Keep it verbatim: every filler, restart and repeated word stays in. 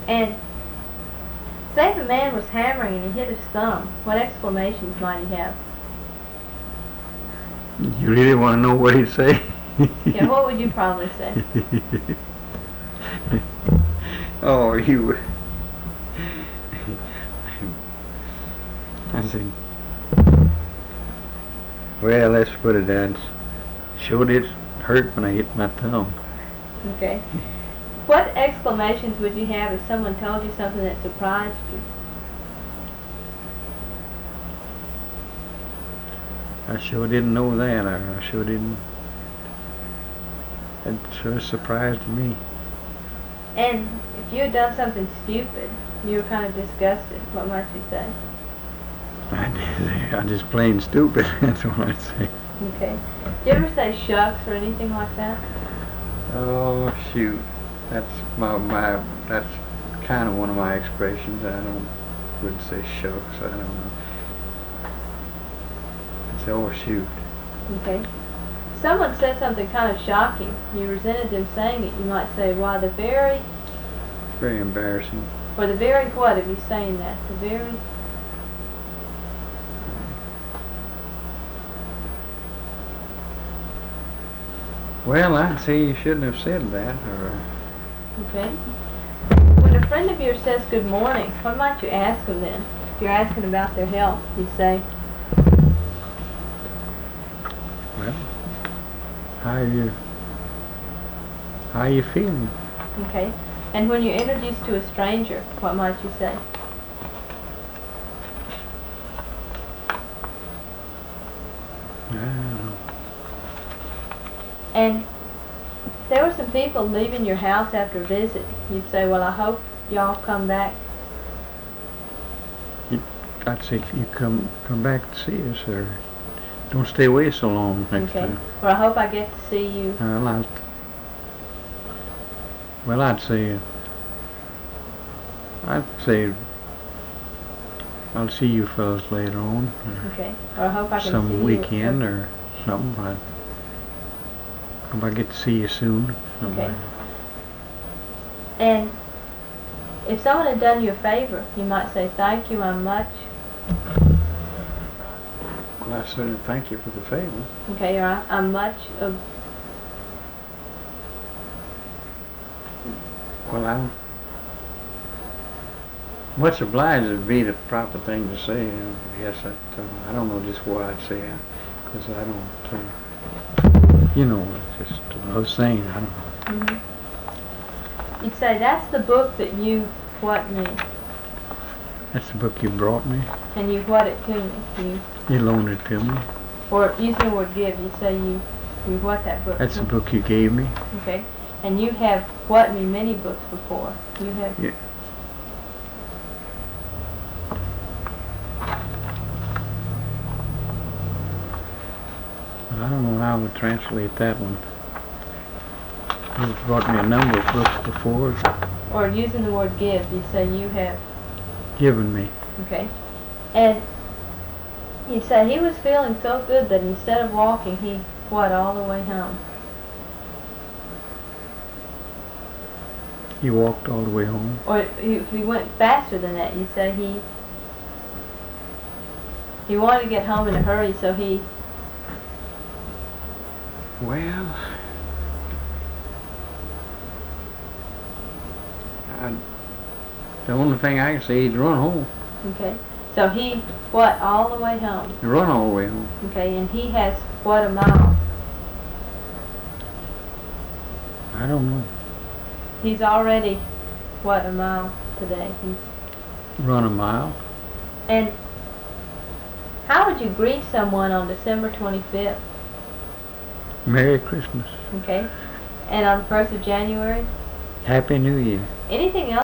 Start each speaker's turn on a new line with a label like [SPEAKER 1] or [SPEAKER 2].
[SPEAKER 1] And say if a man was hammering and he hit his thumb, what exclamations might he have?
[SPEAKER 2] You really want to know what he'd say?
[SPEAKER 1] Yeah, what would you probably say?
[SPEAKER 2] Oh, you. I said, well, let's put it down. Sure did hurt when I hit my thumb.
[SPEAKER 1] Okay. What exclamations would you have if someone told you something that surprised you?
[SPEAKER 2] I sure didn't know that. I, I sure didn't. It sure surprised me.
[SPEAKER 1] And if you had done something stupid, you were kind of disgusted, what might you say?
[SPEAKER 2] I did. I just plain stupid. That's what I'd say.
[SPEAKER 1] Okay. Do you ever say shucks or anything like that?
[SPEAKER 2] Oh shoot, that's my my. That's kind of one of my expressions. I don't wouldn't say shucks. I don't know. I'd say oh shoot.
[SPEAKER 1] Okay. Someone said something kind of shocking. You resented them saying it. You might say, why, the very...
[SPEAKER 2] Very embarrassing.
[SPEAKER 1] Or the very what of you saying that? The very...
[SPEAKER 2] Well, I'd say you shouldn't have said that, or...
[SPEAKER 1] Okay. When a friend of yours says good morning, what might you ask them then? If you're asking about their health, you say...
[SPEAKER 2] Well, how you... How you feeling?
[SPEAKER 1] Okay. And when you're introduced to a stranger, what might you say?
[SPEAKER 2] I don't know.
[SPEAKER 1] And there were some people leaving your house after a visit. You'd say, well, I hope y'all come back.
[SPEAKER 2] You, I'd say you come come back to see us, or don't stay away so long next
[SPEAKER 1] Okay.
[SPEAKER 2] time.
[SPEAKER 1] Well, I hope I get to see you.
[SPEAKER 2] Well, I'd, well, I'd say, I'd say, I'll see you fellas later on, or
[SPEAKER 1] Okay. Or I hope I can see
[SPEAKER 2] some
[SPEAKER 1] you.
[SPEAKER 2] weekend or something. I hope I get to see you soon.
[SPEAKER 1] Okay. And if someone had done you a favor, you might say, thank you, I'm much.
[SPEAKER 2] Well, I certainly thank you for the favor.
[SPEAKER 1] Okay, or I, I'm much of...
[SPEAKER 2] Well, I'm much obliged would be the proper thing to say. I guess I, uh, I don't know just what I'd say, because I don't, uh, you know, it's just another saying, I don't know.
[SPEAKER 1] Mm-hmm. You'd say, that's the book that you what me,
[SPEAKER 2] That's the book you brought me.
[SPEAKER 1] and you what it to me. You,
[SPEAKER 2] You loaned it to me.
[SPEAKER 1] or using the word give, you say you, you what that book
[SPEAKER 2] That's
[SPEAKER 1] to
[SPEAKER 2] the
[SPEAKER 1] me.
[SPEAKER 2] book you gave me.
[SPEAKER 1] Okay. And you have what me many books before. You have...
[SPEAKER 2] Yeah. I don't know how I would translate that one. You've brought me a number of books before.
[SPEAKER 1] Or using the word give, you say you have...
[SPEAKER 2] Given me.
[SPEAKER 1] Okay. And you say he was feeling so good that instead of walking, he what all the way home.
[SPEAKER 2] He walked all the way home.
[SPEAKER 1] Or if he went faster than that, you say he he wanted to get home in a hurry, so he...
[SPEAKER 2] Well, I, the only thing I can say is run home.
[SPEAKER 1] Okay. So he what all the way home.
[SPEAKER 2] Run all the way home.
[SPEAKER 1] Okay. And he has what a mile.
[SPEAKER 2] I don't know.
[SPEAKER 1] He's already what a mile today. He's...
[SPEAKER 2] Run a mile.
[SPEAKER 1] And how would you greet someone on December twenty-fifth?
[SPEAKER 2] Merry Christmas.
[SPEAKER 1] Okay. And on the first of January?
[SPEAKER 2] Happy New Year.
[SPEAKER 1] Anything else?